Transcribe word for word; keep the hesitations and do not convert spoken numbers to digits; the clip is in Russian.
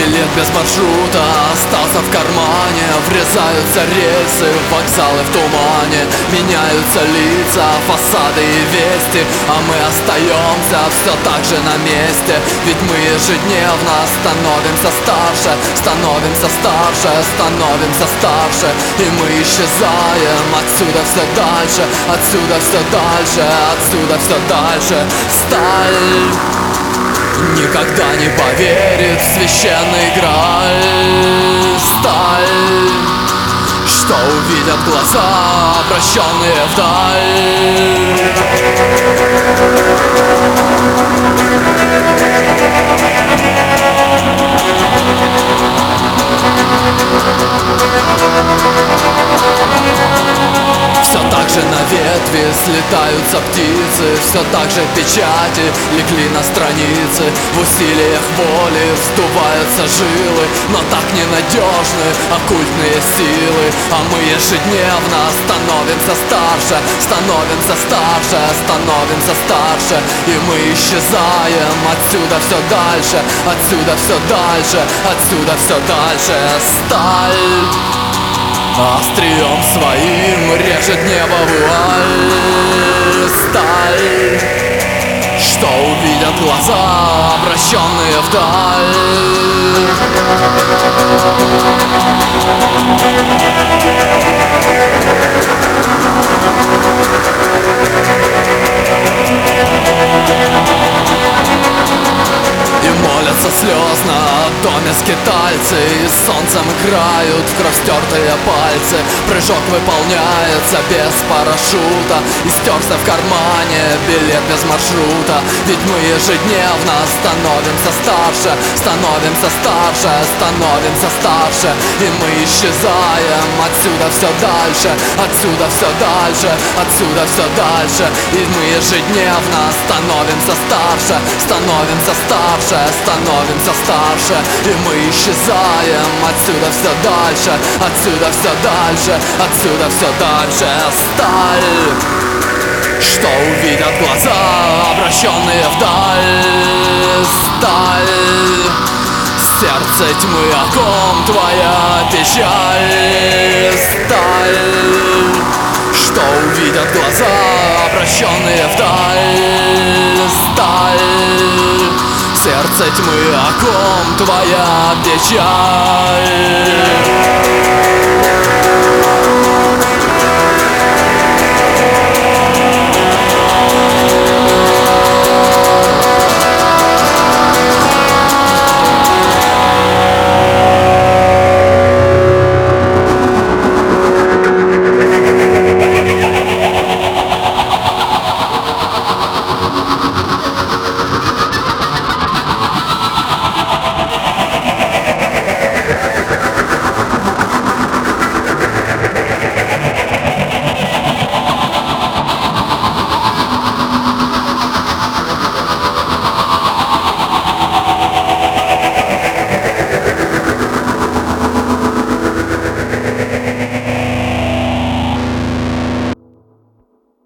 Билет без маршрута остался в кармане. Врезаются рельсы, вокзалы в тумане. Меняются лица, фасады и вести, а мы остаемся все так же на месте. Ведь мы ежедневно становимся старше, становимся старше, становимся старше. И мы исчезаем отсюда все дальше, отсюда все дальше, отсюда все дальше. Сталь никогда не поверит в священный Грааль. Сталь, что увидят глаза, обращенные вдаль. Все так же на ветви слетаются птицы, все так же печати легли на страницы. В усилиях воли вздуваются жилы, но так ненадежны оккультные силы. А мы ежедневно становимся старше, становимся старше, становимся старше. И мы исчезаем отсюда все дальше, отсюда все дальше, отсюда все дальше. Сталь острием своим режет небо вуаль. Сталь, что увидят глаза, обращенные вдаль. И молятся слезно в доме скитальцы, и солнцем играют в кровь стертые пальцы. Прыжок выполняется без парашюта, и стерся в кармане билет без маршрута. Ведь мы ежедневно становимся старше, становимся старше, становимся старше. И мы исчезаем отсюда все дальше, отсюда все дальше, отсюда все дальше. И мы ежедневно становимся старше, становимся старше, становимся старше. И мы исчезаем отсюда все дальше, отсюда все дальше, отсюда все дальше. Сталь, что увидят глаза, обращенные вдаль. Сталь, сердце тьмы, о ком твоя печаль. Сталь, что увидят глаза, обращенные вдаль. Сталь, сердце тьмы, о ком твоя печаль.